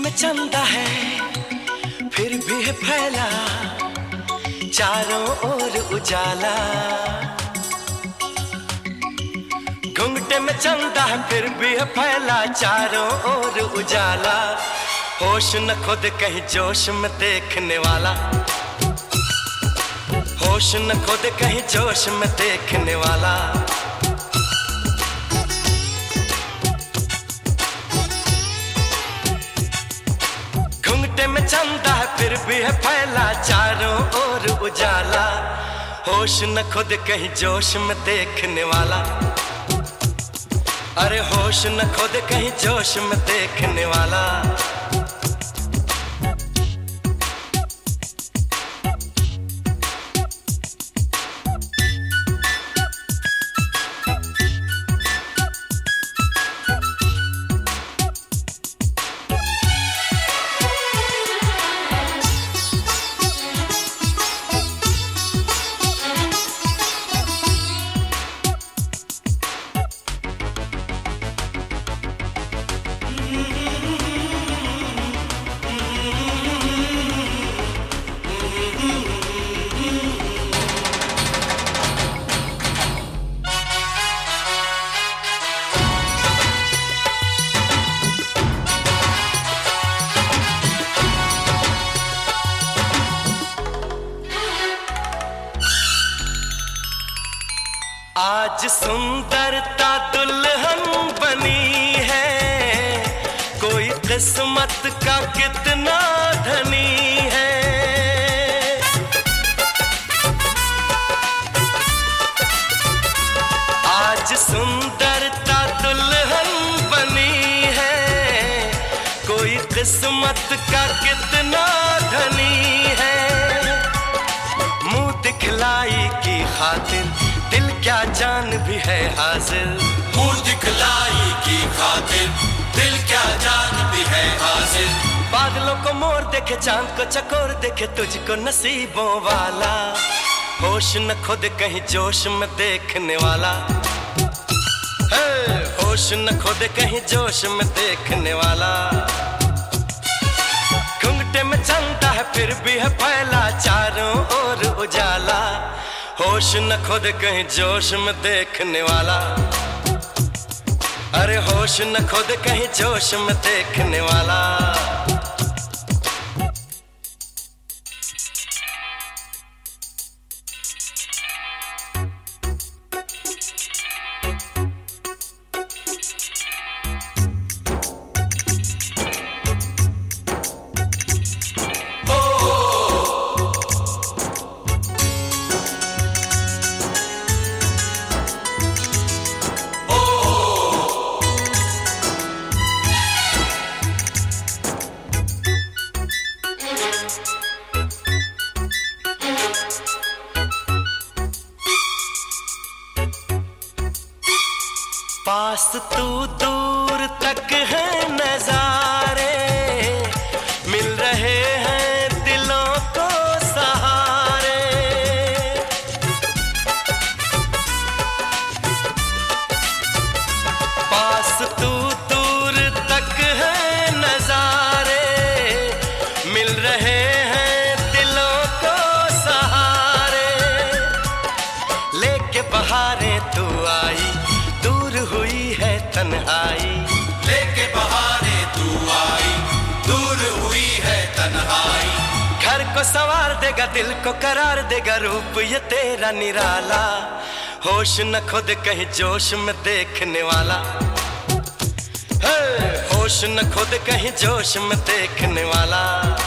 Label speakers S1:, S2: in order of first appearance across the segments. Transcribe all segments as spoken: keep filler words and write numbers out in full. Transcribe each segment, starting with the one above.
S1: में चंदा है फिर भी है फैला चारों ओर उजाला। घुंघटे में चंदा है फिर भी है फैला चारों ओर उजाला। होश न खुद कहीं जोश में देखने वाला, होश न खुद कहीं जोश में देखने वाला। घुंघटे में चंदा है फिर भी है फैला चारों ओर उजाला। होश न खुद कहीं जोश में देखने वाला, अरे होश न खुद कहीं जोश में देखने वाला। आज सुंदरता दुल्हन बनी है, कोई किस्मत का कितना धनी है। आज सुंदरता दुल्हन बनी है, कोई किस्मत का कितना धनी है। मुंह दिखलाई की खातिर दिल क्या जान भी है हाजिर,
S2: मुंह दिखलाई की खातिर दिल क्या जान भी है हाजिर।
S1: बादलों को मोर देखे चांद को चकोर देखे तुझको नसीबों वाला। होश न खुद कहीं जोश में देखने वाला, हे होश न खुद कहीं जोश में देखने वाला। घुंघटे में चंदा है फिर भी है फैला चारों ओर उजाला। होश न खुद कहीं जोश में देखने वाला, अरे होश न खुद कहीं जोश में देखने वाला। पास तू दूर तक है नजारे, मिल रहे हैं दिलों को सहारे। पास तू दूर तक है नजारे, मिल रहे हैं दिलों को सहारे। लेके बहारें तू आई हुई है तन्हाई,
S2: लेके बहारे तू आई दूर हुई है तन्हाई।
S1: घर को संवार देगा दिल को करार देगा रूप ये तेरा निराला। होश न खुद कहीं जोश में देखने वाला, हे होश न खुद कहीं जोश में देखने वाला।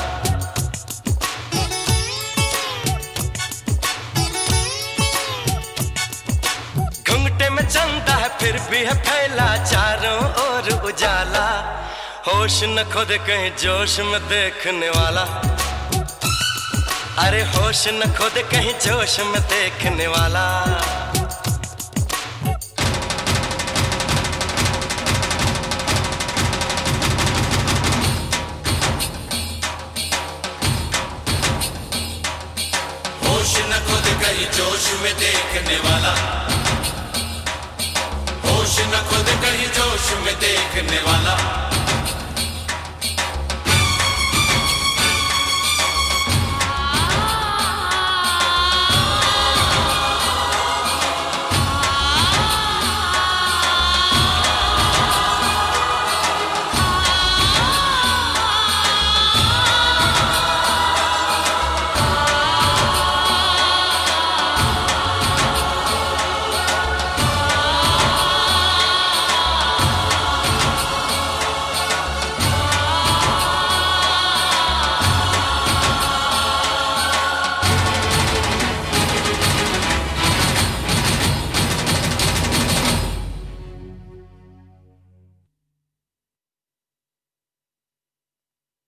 S1: घुंघटे में चंदा है फिर भी है फैला चारों ओर उजाला। होश न खुद कहीं जोश में देखने वाला, अरे होश न खुद कहीं जोश में देखने वाला।
S2: होश न खुद कहीं जोश में देखने वाला, होश न खुद कहीं जोश में देखने वाला।